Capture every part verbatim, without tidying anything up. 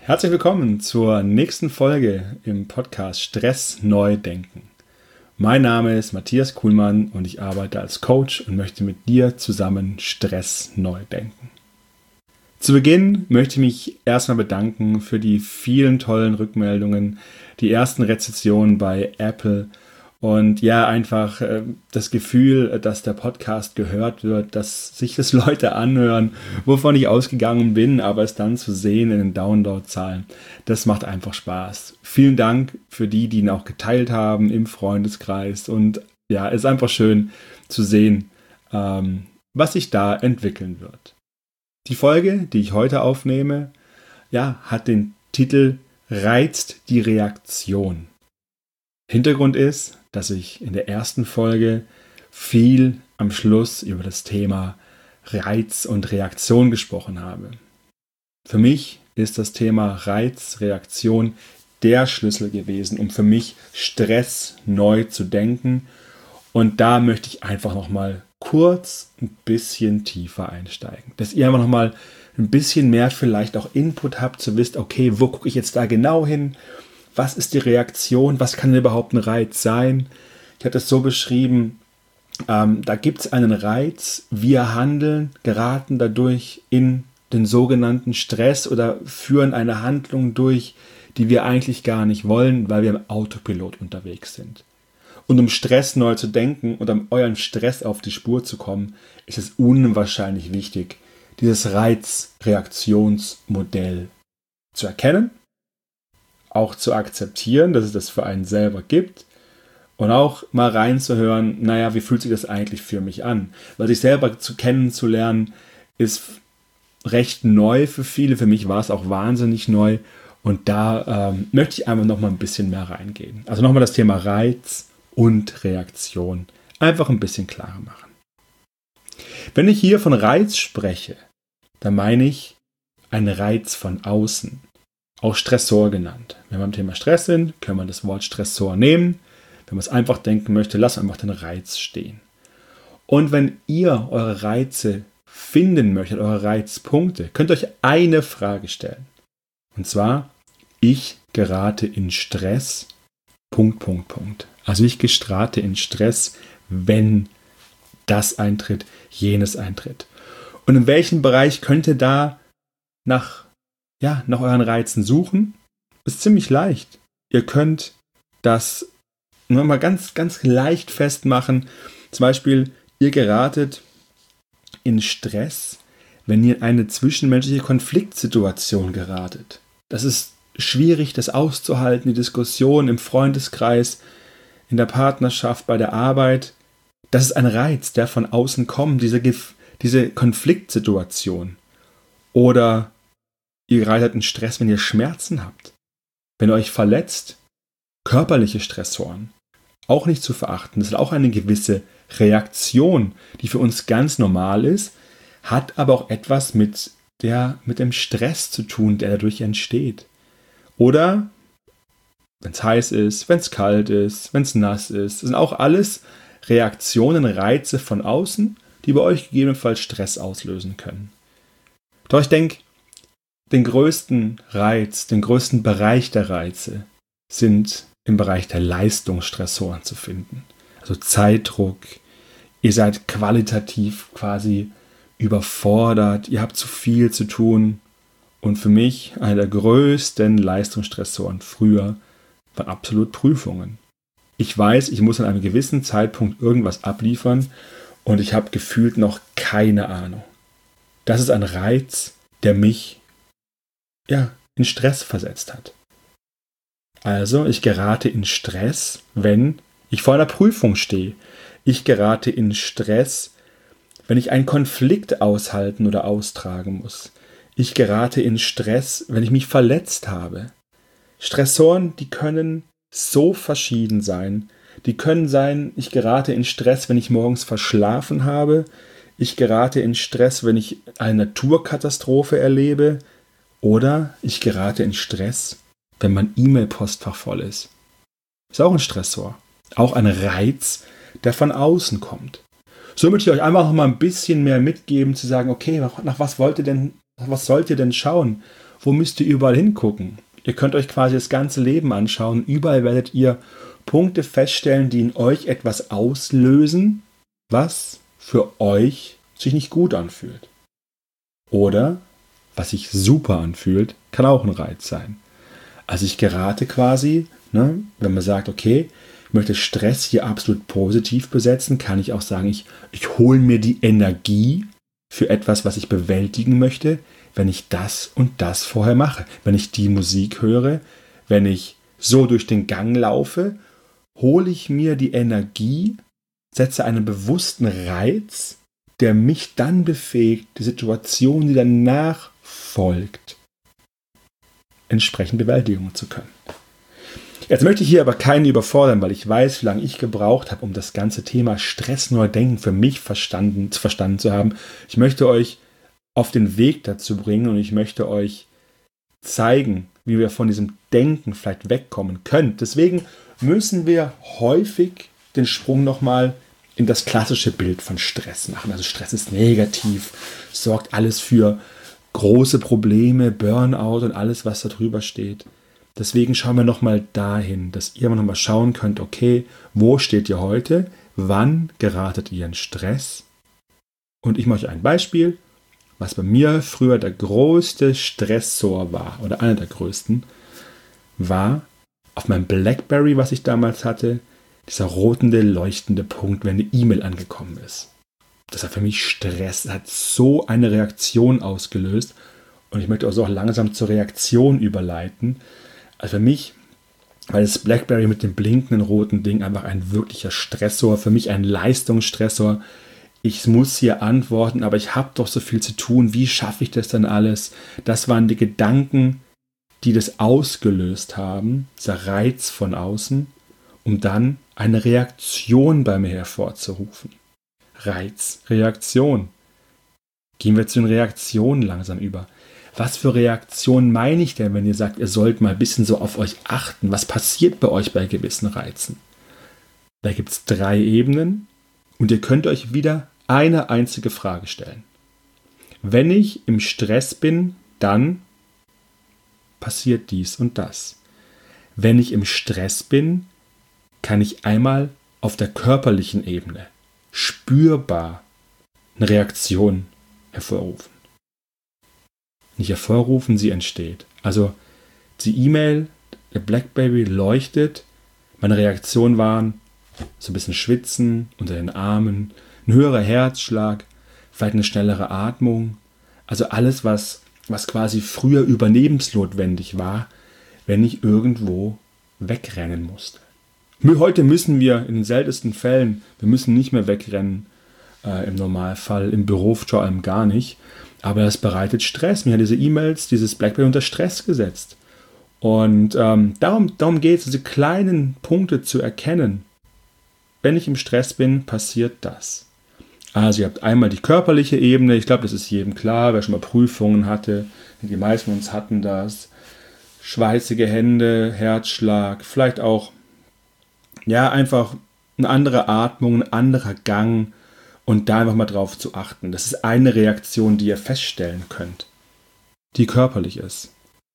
Herzlich willkommen zur nächsten Folge im Podcast Stress neu denken. Mein Name ist Matthias Kuhlmann und ich arbeite als Coach und möchte mit dir zusammen Stress neu denken. Zu Beginn möchte ich mich erstmal bedanken für die vielen tollen Rückmeldungen, die ersten Rezensionen bei Apple und ja, einfach äh, das Gefühl, dass der Podcast gehört wird, dass sich das Leute anhören, wovon ich ausgegangen bin, aber es dann zu sehen in den Downloadzahlen, das macht einfach Spaß. Vielen Dank für die, die ihn auch geteilt haben im Freundeskreis und ja, es ist einfach schön zu sehen, ähm, was sich da entwickeln wird. Die Folge, die ich heute aufnehme, ja, hat den Titel Reizt die Reaktion. Hintergrund ist, dass ich in der ersten Folge viel am Schluss über das Thema Reiz und Reaktion gesprochen habe. Für mich ist das Thema Reiz, Reaktion der Schlüssel gewesen, um für mich Stress neu zu denken. Und da möchte ich einfach nochmal kurz ein bisschen tiefer einsteigen. Dass ihr einfach nochmal ein bisschen mehr vielleicht auch Input habt, zu wissen, okay, wo gucke ich jetzt da genau hin? Was ist die Reaktion? Was kann denn überhaupt ein Reiz sein? Ich habe das so beschrieben, ähm, da gibt es einen Reiz, wir handeln, geraten dadurch in den sogenannten Stress oder führen eine Handlung durch, die wir eigentlich gar nicht wollen, weil wir im Autopilot unterwegs sind. Und um Stress neu zu denken und um eurem Stress auf die Spur zu kommen, ist es unwahrscheinlich wichtig, dieses Reizreaktionsmodell zu erkennen, auch zu akzeptieren, dass es das für einen selber gibt und auch mal reinzuhören, naja, wie fühlt sich das eigentlich für mich an? Weil sich selber zu kennenzulernen, ist recht neu für viele. Für mich war es auch wahnsinnig neu und da ähm, möchte ich einfach noch mal ein bisschen mehr reingehen. Also nochmal das Thema Reiz und Reaktion einfach ein bisschen klarer machen. Wenn ich hier von Reiz spreche, dann meine ich einen Reiz von außen. Auch Stressor genannt. Wenn wir beim Thema Stress sind, können wir das Wort Stressor nehmen. Wenn man es einfach denken möchte, lasst einfach den Reiz stehen. Und wenn ihr eure Reize finden möchtet, eure Reizpunkte, könnt ihr euch eine Frage stellen. Und zwar, ich gerate in Stress, Punkt, Punkt, Punkt. Also ich gerate in Stress, wenn das eintritt, jenes eintritt. Und in welchem Bereich könnt ihr da nach Ja, nach euren Reizen suchen, ist ziemlich leicht. Ihr könnt das nur mal ganz, ganz leicht festmachen. Zum Beispiel, ihr geratet in Stress, wenn ihr in eine zwischenmenschliche Konfliktsituation geratet. Das ist schwierig, das auszuhalten, die Diskussion im Freundeskreis, in der Partnerschaft, bei der Arbeit. Das ist ein Reiz, der von außen kommt, diese, diese Konfliktsituation. Oder ihr geratet in Stress, wenn ihr Schmerzen habt, wenn ihr euch verletzt, körperliche Stressoren, auch nicht zu verachten. Das ist auch eine gewisse Reaktion, die für uns ganz normal ist, hat aber auch etwas mit, der, mit dem Stress zu tun, der dadurch entsteht. Oder wenn es heiß ist, wenn es kalt ist, wenn es nass ist. Das sind auch alles Reaktionen, Reize von außen, die bei euch gegebenenfalls Stress auslösen können. Doch ich denke, den größten Reiz, den größten Bereich der Reize sind im Bereich der Leistungsstressoren zu finden. Also Zeitdruck, ihr seid qualitativ quasi überfordert, ihr habt zu viel zu tun. Und für mich einer der größten Leistungsstressoren früher waren absolut Prüfungen. Ich weiß, ich muss an einem gewissen Zeitpunkt irgendwas abliefern und ich habe gefühlt noch keine Ahnung. Das ist ein Reiz, der mich ja, in Stress versetzt hat. Also, ich gerate in Stress, wenn ich vor einer Prüfung stehe. Ich gerate in Stress, wenn ich einen Konflikt aushalten oder austragen muss. Ich gerate in Stress, wenn ich mich verletzt habe. Stressoren, die können so verschieden sein. Die können sein, ich gerate in Stress, wenn ich morgens verschlafen habe. Ich gerate in Stress, wenn ich eine Naturkatastrophe erlebe. Oder ich gerate in Stress, wenn mein E-Mail-Postfach voll ist. Ist auch ein Stressor. Auch ein Reiz, der von außen kommt. So möchte ich euch einfach noch mal ein bisschen mehr mitgeben, zu sagen, okay, nach was wollt ihr denn, nach was sollt ihr denn schauen? wo müsst ihr überall hingucken? Ihr könnt euch quasi das ganze Leben anschauen. Überall werdet ihr Punkte feststellen, die in euch etwas auslösen, was für euch sich nicht gut anfühlt. Oder was sich super anfühlt, kann auch ein Reiz sein. Also ich gerate quasi, ne, wenn man sagt, okay, ich möchte Stress hier absolut positiv besetzen, kann ich auch sagen, ich, ich hole mir die Energie für etwas, was ich bewältigen möchte, wenn ich das und das vorher mache. Wenn ich die Musik höre, wenn ich so durch den Gang laufe, hole ich mir die Energie, setze einen bewussten Reiz, der mich dann befähigt, die Situation, die danach folgt, entsprechend bewältigen zu können. Jetzt möchte ich hier aber keinen überfordern, weil ich weiß, wie lange ich gebraucht habe, um das ganze Thema Stress neu denken für mich verstanden, verstanden zu haben. Ich möchte euch auf den Weg dazu bringen und ich möchte euch zeigen, wie wir von diesem Denken vielleicht wegkommen können. Deswegen müssen wir häufig den Sprung nochmal in das klassische Bild von Stress machen. Also Stress ist negativ, sorgt alles für große Probleme, Burnout und alles, was da drüber steht. Deswegen schauen wir nochmal dahin, dass ihr nochmal schauen könnt, okay, wo steht ihr heute? Wann geratet ihr in Stress? Und ich mache euch ein Beispiel, was bei mir früher der größte Stressor war, oder einer der größten, war auf meinem Blackberry, was ich damals hatte, dieser rotende, leuchtende Punkt, wenn eine E-Mail angekommen ist. Das war für mich Stress, das hat so eine Reaktion ausgelöst und ich möchte also auch langsam zur Reaktion überleiten. Also für mich war das Blackberry mit dem blinkenden roten Ding einfach ein wirklicher Stressor, für mich ein Leistungsstressor. Ich muss hier antworten, aber ich habe doch so viel zu tun, wie schaffe ich das denn alles? Das waren die Gedanken, die das ausgelöst haben, dieser Reiz von außen, um dann eine Reaktion bei mir hervorzurufen. Reiz, Reaktion. Gehen wir zu den Reaktionen langsam über. Was für Reaktionen meine ich denn, wenn ihr sagt, ihr sollt mal ein bisschen so auf euch achten? Was passiert bei euch bei gewissen Reizen? Da gibt es drei Ebenen und ihr könnt euch wieder eine einzige Frage stellen. Wenn ich im Stress bin, dann passiert dies und das. Wenn ich im Stress bin, kann ich einmal auf der körperlichen Ebene spürbar eine Reaktion hervorrufen. Nicht hervorrufen, sie entsteht. Also die E-Mail, der Blackberry leuchtet, meine Reaktionen waren so ein bisschen Schwitzen unter den Armen, ein höherer Herzschlag, vielleicht eine schnellere Atmung. Also alles, was, was quasi früher überlebensnotwendig war, wenn ich irgendwo wegrennen musste. Heute müssen wir in den seltensten Fällen, wir müssen nicht mehr wegrennen, äh, im Normalfall, im Büro vor allem gar nicht. Aber das bereitet Stress. Mir hat diese E-Mails, dieses Blackberry unter Stress gesetzt. Und ähm, darum, darum geht es, diese kleinen Punkte zu erkennen. Wenn ich im Stress bin, passiert das. Also ihr habt einmal die körperliche Ebene. Ich glaube, das ist jedem klar, wer schon mal Prüfungen hatte. Die meisten von uns hatten das. Schweißige Hände, Herzschlag, vielleicht auch ja einfach eine andere Atmung, ein anderer Gang. Und da einfach mal drauf zu achten. Das ist eine Reaktion, die ihr feststellen könnt, die körperlich ist.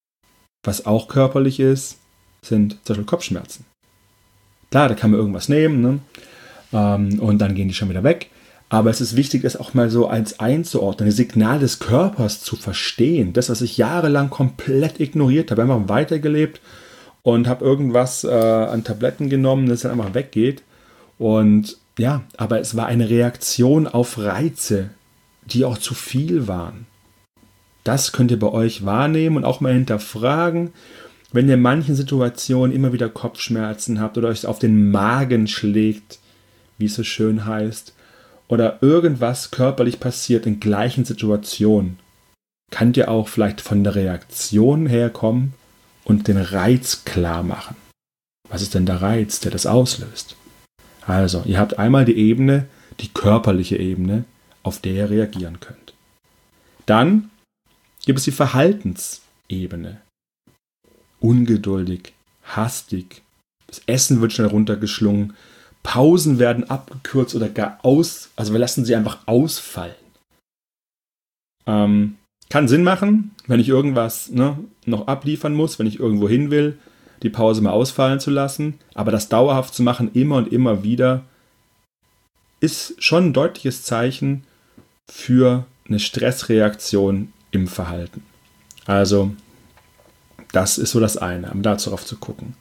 Was auch körperlich ist, sind zum Beispiel Kopfschmerzen. Klar, da kann man irgendwas nehmen, ne? ähm, und dann gehen die schon wieder weg. Aber es ist wichtig, das auch mal so als einzuordnen, das Signal des Körpers zu verstehen. Das, was ich jahrelang komplett ignoriert habe, einfach weitergelebt und habe irgendwas äh, an Tabletten genommen, das dann einfach weggeht. Und ja, aber es war eine Reaktion auf Reize, die auch zu viel waren. Das könnt ihr bei euch wahrnehmen und auch mal hinterfragen, wenn ihr in manchen Situationen immer wieder Kopfschmerzen habt oder euch auf den Magen schlägt, wie es so schön heißt, oder irgendwas körperlich passiert in gleichen Situationen, könnt ihr auch vielleicht von der Reaktion herkommen und den Reiz klar machen. Was ist denn der Reiz, der das auslöst? Also, ihr habt einmal die Ebene, die körperliche Ebene, auf der ihr reagieren könnt. Dann gibt es die Verhaltensebene. Ungeduldig, hastig, das Essen wird schnell runtergeschlungen, Pausen werden abgekürzt oder gar aus, also wir lassen sie einfach ausfallen. Ähm, Kann Sinn machen, wenn ich irgendwas ne, noch abliefern muss, wenn ich irgendwo hin will, die Pause mal ausfallen zu lassen. Aber das dauerhaft zu machen, immer und immer wieder, ist schon ein deutliches Zeichen für eine Stressreaktion im Verhalten. Also, das ist so das eine, um dazu drauf zu gucken.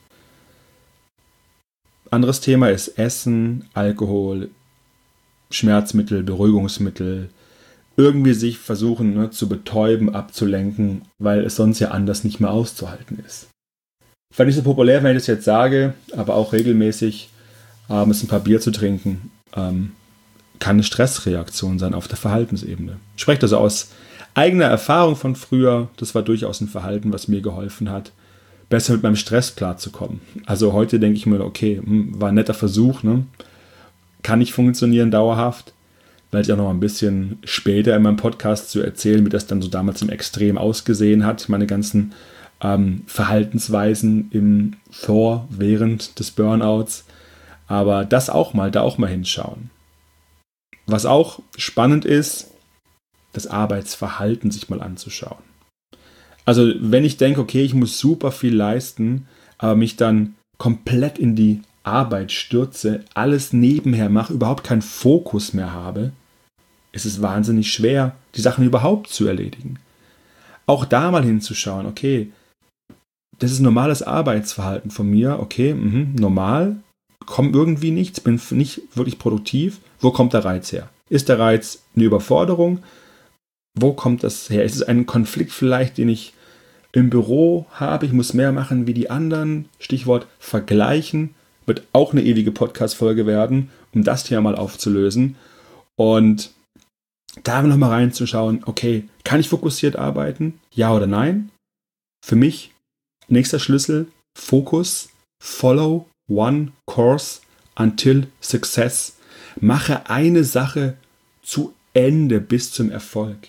Anderes Thema ist Essen, Alkohol, Schmerzmittel, Beruhigungsmittel. Irgendwie sich versuchen ne, zu betäuben, abzulenken, weil es sonst ja anders nicht mehr auszuhalten ist. Vielleicht nicht so populär, wenn ich das jetzt sage, aber auch regelmäßig abends ein paar Bier zu trinken, ähm, kann eine Stressreaktion sein auf der Verhaltensebene. Ich spreche also aus eigener Erfahrung von früher, das war durchaus ein Verhalten, was mir geholfen hat, besser mit meinem Stress klarzukommen. Also heute denke ich mir, okay, war ein netter Versuch, ne? Kann nicht funktionieren dauerhaft, weil ich auch noch ein bisschen später in meinem Podcast zu erzählen, wie das dann so damals im Extrem ausgesehen hat, meine ganzen ähm, Verhaltensweisen im Vor-, während des Burnouts. Aber das auch mal, da auch mal hinschauen. Was auch spannend ist, das Arbeitsverhalten sich mal anzuschauen. Also wenn ich denke, okay, ich muss super viel leisten, aber mich dann komplett in die Arbeit stürze, alles nebenher mache, überhaupt keinen Fokus mehr habe, ist es wahnsinnig schwer, die Sachen überhaupt zu erledigen. Auch da mal hinzuschauen, okay, das ist normales Arbeitsverhalten von mir, okay, mh, normal, komme irgendwie nichts, bin nicht wirklich produktiv. Wo kommt der Reiz her? Ist der Reiz eine Überforderung? Wo kommt das her? Ist es ein Konflikt vielleicht, den ich im Büro habe? Ich muss mehr machen wie die anderen. Stichwort vergleichen. Wird auch eine ewige Podcast-Folge werden, um das Thema mal aufzulösen. Und da nochmal reinzuschauen, okay, kann ich fokussiert arbeiten? Ja oder nein? Für mich, nächster Schlüssel, Fokus, follow one course until success. Mache eine Sache zu Ende bis zum Erfolg.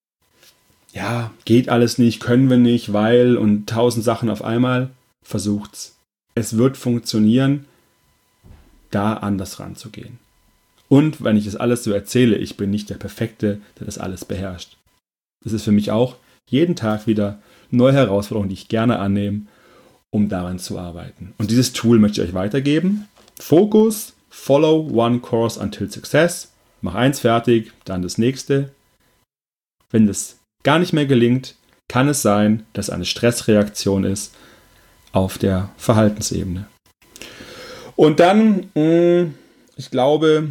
Ja, geht alles nicht, können wir nicht, weil und tausend Sachen auf einmal. Versucht's. Es wird funktionieren, da anders ranzugehen. Und wenn ich das alles so erzähle, ich bin nicht der Perfekte, der das alles beherrscht. Das ist für mich auch jeden Tag wieder neue Herausforderungen, die ich gerne annehme, um daran zu arbeiten. Und dieses Tool möchte ich euch weitergeben. Fokus, follow one course until success. Mach eins fertig, dann das nächste. Wenn das gar nicht mehr gelingt, kann es sein, dass eine Stressreaktion ist auf der Verhaltensebene. Und dann, mh, ich glaube,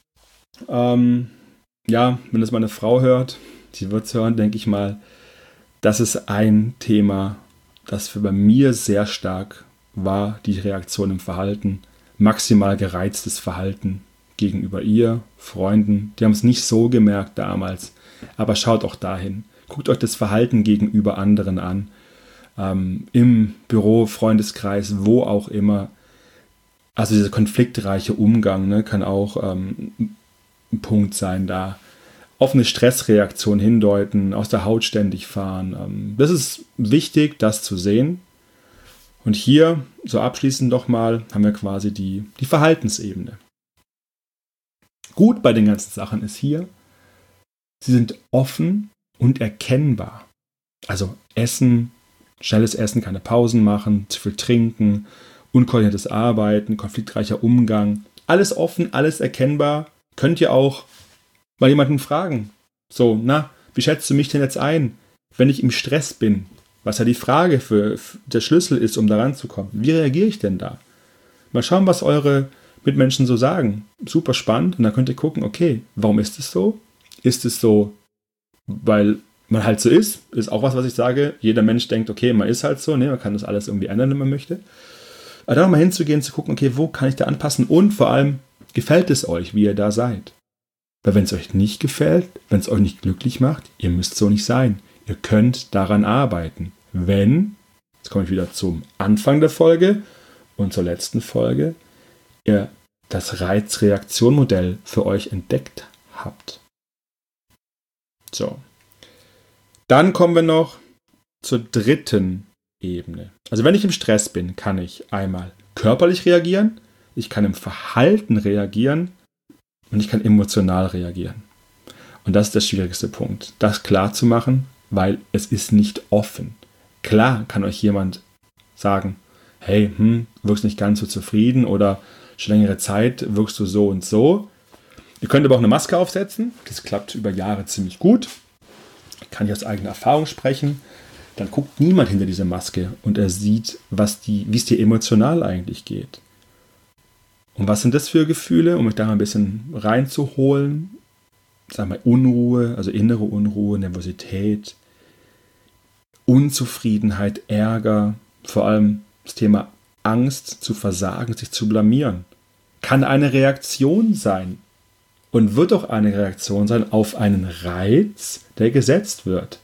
ähm, ja, wenn das meine Frau hört, sie wird es hören, denke ich mal, das ist ein Thema, das für bei mir sehr stark war, die Reaktion im Verhalten. Maximal gereiztes Verhalten gegenüber ihr, Freunden. Die haben es nicht so gemerkt damals, aber schaut auch dahin. Guckt euch das Verhalten gegenüber anderen an. Ähm, im Büro, Freundeskreis, wo auch immer. Also dieser konfliktreiche Umgang ne, kann auch ähm, ein Punkt sein, da auf eine Stressreaktion hindeuten, aus der Haut ständig fahren. Ähm, das ist wichtig, das zu sehen. Und hier, so abschließend doch mal, haben wir quasi die, die Verhaltensebene. Gut bei den ganzen Sachen ist hier, sie sind offen und erkennbar. Also Essen, schnelles Essen, keine Pausen machen, zu viel trinken, unkoordiniertes Arbeiten, konfliktreicher Umgang. Alles offen, alles erkennbar. Könnt ihr auch mal jemanden fragen. So, na, wie schätzt du mich denn jetzt ein, wenn ich im Stress bin? Was ja die Frage für, für der Schlüssel ist, um da ranzukommen. Wie reagiere ich denn da? Mal schauen, was eure Mitmenschen so sagen. Super spannend. Und dann könnt ihr gucken, okay, warum ist es so? Ist es so, weil man halt so ist? Ist auch was, was ich sage. Jeder Mensch denkt, okay, man ist halt so. Ne? Man kann das alles irgendwie ändern, wenn man möchte. Aber dann mal hinzugehen, zu gucken, okay, wo kann ich da anpassen? Und vor allem, gefällt es euch, wie ihr da seid? Weil wenn es euch nicht gefällt, wenn es euch nicht glücklich macht, ihr müsst so nicht sein. Ihr könnt daran arbeiten. Wenn, jetzt komme ich wieder zum Anfang der Folge und zur letzten Folge, ihr das Reizreaktion-Modell für euch entdeckt habt. So. Dann kommen wir noch zur dritten Ebene. Also wenn ich im Stress bin, kann ich einmal körperlich reagieren, ich kann im Verhalten reagieren und ich kann emotional reagieren. Und das ist der schwierigste Punkt, das klar zu machen, weil es ist nicht offen. Klar kann euch jemand sagen, hey, hm, wirkst nicht ganz so zufrieden oder schon längere Zeit wirkst du so und so. Ihr könnt aber auch eine Maske aufsetzen. Das klappt über Jahre ziemlich gut. Kann ich aus eigener Erfahrung sprechen. Dann guckt niemand hinter diese Maske und er sieht, was die, wie es dir emotional eigentlich geht. Und was sind das für Gefühle, um euch da mal ein bisschen reinzuholen? Sagen wir Unruhe, also innere Unruhe, Nervosität, Unzufriedenheit, Ärger, vor allem das Thema Angst zu versagen, sich zu blamieren. Kann eine Reaktion sein und wird auch eine Reaktion sein auf einen Reiz, der gesetzt wird.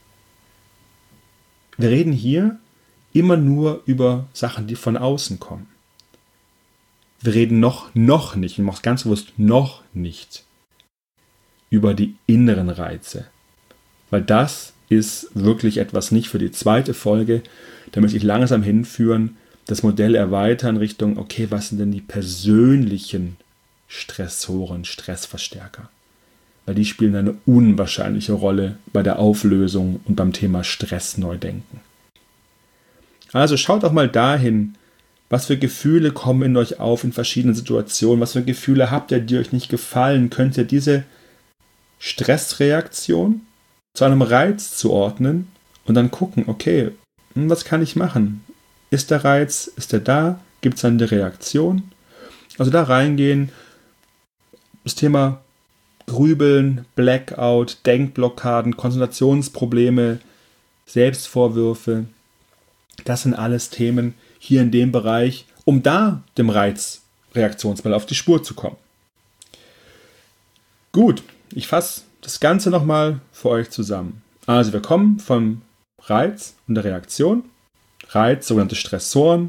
Wir reden hier immer nur über Sachen, die von außen kommen. Wir reden noch, noch nicht, ich mache es ganz bewusst, noch nicht über die inneren Reize. Weil das ist wirklich etwas nicht für die zweite Folge. Da möchte ich langsam hinführen, das Modell erweitern Richtung, okay, was sind denn die persönlichen Stressoren, Stressverstärker? Weil die spielen eine unwahrscheinliche Rolle bei der Auflösung und beim Thema Stressneudenken. Also schaut auch mal dahin, was für Gefühle kommen in euch auf in verschiedenen Situationen, was für Gefühle habt ihr, die euch nicht gefallen, könnt ihr diese Stressreaktion zu einem Reiz zuordnen und dann gucken, okay, was kann ich machen? Ist der Reiz, ist der da? Gibt es eine Reaktion? Also da reingehen, das Thema Grübeln, Blackout, Denkblockaden, Konzentrationsprobleme, Selbstvorwürfe, das sind alles Themen hier in dem Bereich, um da dem Reizreaktionsmodell auf die Spur zu kommen. Gut, ich fasse das Ganze nochmal für euch zusammen. Also wir kommen vom Reiz und der Reaktion. Reiz, sogenannte Stressoren.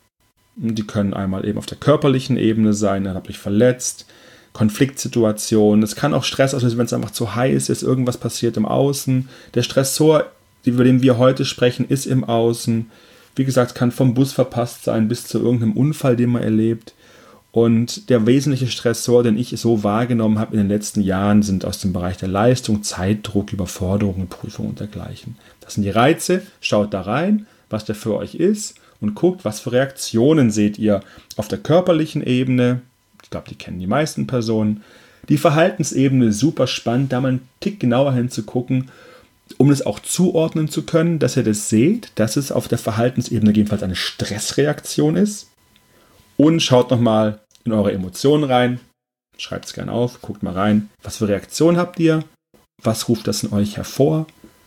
Die können einmal eben auf der körperlichen Ebene sein, dann habe ich verletzt, Konfliktsituationen. Es kann auch Stress auslösen, wenn es einfach zu heiß ist, irgendwas passiert im Außen. Der Stressor, über den wir heute sprechen, ist im Außen. Wie gesagt, kann vom Bus verpasst sein bis zu irgendeinem Unfall, den man erlebt. Und der wesentliche Stressor, den ich so wahrgenommen habe in den letzten Jahren, sind aus dem Bereich der Leistung, Zeitdruck, Überforderung, Prüfung und dergleichen. Das sind die Reize. Schaut da rein, was der für euch ist und guckt, was für Reaktionen seht ihr auf der körperlichen Ebene. Ich glaube, die kennen die meisten Personen. Die Verhaltensebene ist super spannend, da mal einen Tick genauer hinzugucken, um es auch zuordnen zu können, dass ihr das seht, dass es auf der Verhaltensebene jedenfalls eine Stressreaktion ist. Und schaut nochmal in eure Emotionen rein, schreibt es gerne auf, guckt mal rein, was für Reaktionen habt ihr, was ruft das in euch hervor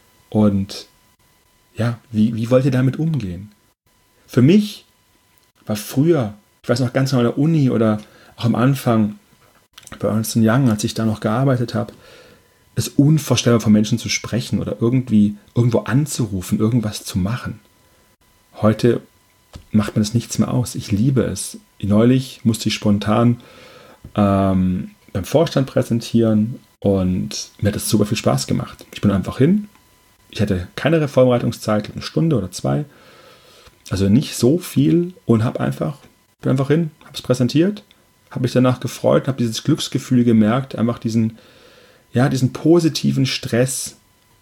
und ja, wie, wie wollt ihr damit umgehen? Für mich war früher, ich weiß noch ganz genau an der Uni oder auch am Anfang bei Ernst und Young, als ich da noch gearbeitet habe, es unvorstellbar von Menschen zu sprechen oder irgendwie irgendwo anzurufen, irgendwas zu machen. Heute macht mir das nichts mehr aus. Ich liebe es. Neulich musste ich spontan ähm, beim Vorstand präsentieren und mir hat das super viel Spaß gemacht. Ich bin einfach hin. Ich hatte keine Vorbereitungszeit, eine Stunde oder zwei. Also nicht so viel und habe einfach, bin einfach hin, habe es präsentiert, habe mich danach gefreut, habe dieses Glücksgefühl gemerkt, einfach diesen, ja, diesen positiven Stress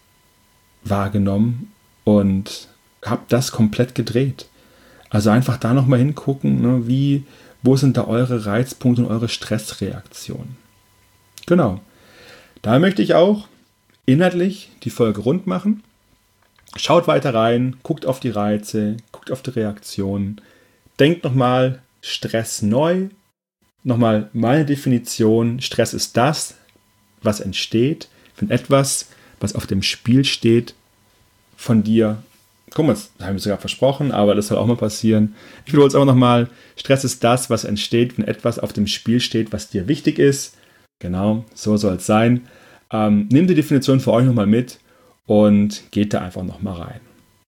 wahrgenommen und habe das komplett gedreht. Also einfach da nochmal hingucken, ne, wie, wo sind da eure Reizpunkte und eure Stressreaktionen. Genau. Da möchte ich auch inhaltlich die Folge rund machen. Schaut weiter rein, guckt auf die Reize, guckt auf die Reaktionen. Denkt nochmal Stress neu. Nochmal meine Definition. Stress ist das, was entsteht, wenn etwas, was auf dem Spiel steht, von dir. Guck mal, das haben wir sogar versprochen, aber das soll auch mal passieren. Ich wiederhole es auch nochmal. Stress ist das, was entsteht, wenn etwas auf dem Spiel steht, was dir wichtig ist. Genau, so soll es sein. Ähm, nehmt die Definition für euch nochmal mit und geht da einfach nochmal rein.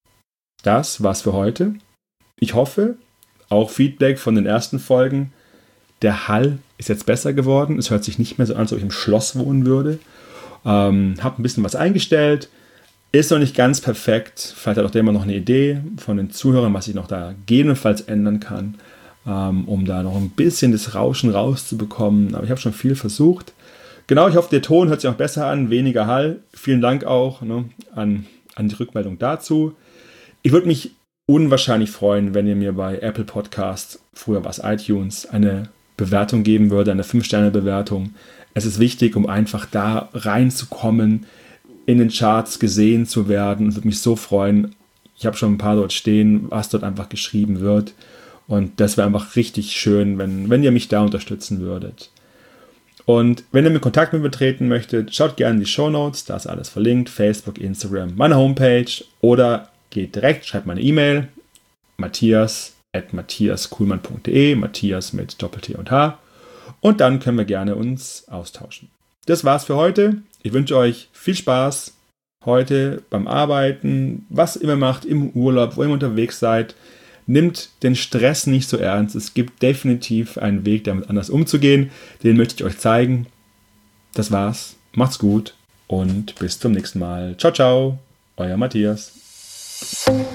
Das war's für heute. Ich hoffe, auch Feedback von den ersten Folgen. Der Hall ist jetzt besser geworden. Es hört sich nicht mehr so an, als ob ich im Schloss wohnen würde. Ähm, hab ein bisschen was eingestellt. Ist noch nicht ganz perfekt. Vielleicht hat auch der immer noch eine Idee von den Zuhörern, was ich noch da gegebenenfalls ändern kann, ähm, um da noch ein bisschen das Rauschen rauszubekommen. Aber ich habe schon viel versucht. Genau, ich hoffe, der Ton hört sich auch besser an, weniger Hall. Vielen Dank auch ne, an, an die Rückmeldung dazu. Ich würde mich unwahrscheinlich freuen, wenn ihr mir bei Apple Podcasts, früher war es iTunes, eine Bewertung geben würde, eine fünf Sterne Bewertung. Es ist wichtig, um einfach da reinzukommen, in den Charts gesehen zu werden und würde mich so freuen. Ich habe schon ein paar dort stehen, was dort einfach geschrieben wird. Und das wäre einfach richtig schön, wenn, wenn ihr mich da unterstützen würdet. Und wenn ihr mit Kontakt mit mir treten möchtet, schaut gerne in die Shownotes, da ist alles verlinkt, Facebook, Instagram, meine Homepage oder geht direkt, schreibt meine E-Mail, matthias at matthiaskuhlmann punkt de, Matthias mit Doppel-T und H und dann können wir gerne uns austauschen. Das war's für heute. Ich wünsche euch viel Spaß heute beim Arbeiten, was immer macht, im Urlaub, wo ihr unterwegs seid. Nimmt den Stress nicht so ernst. Es gibt definitiv einen Weg, damit anders umzugehen. Den möchte ich euch zeigen. Das war's. Macht's gut und bis zum nächsten Mal. Ciao, ciao. Euer Matthias.